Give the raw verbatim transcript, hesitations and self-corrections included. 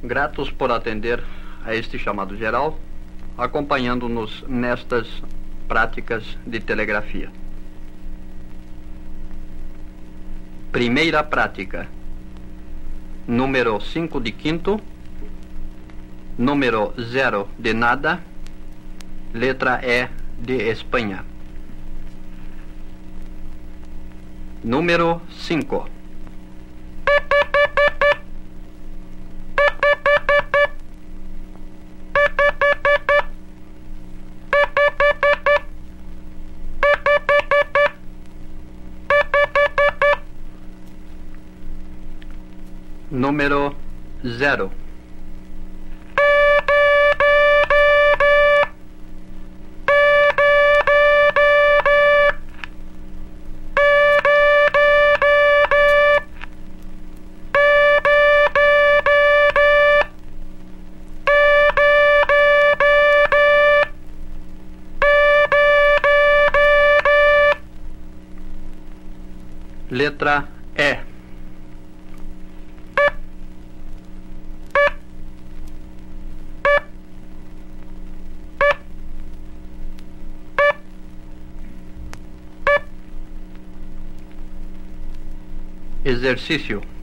Gratos por atender a este chamado geral, acompanhando-nos nestas práticas de telegrafia. Primeira prática, número cinco de quinto, número zero de nada, letra E de Espanha. Número cinco. Número zero. Letra E. Exercício.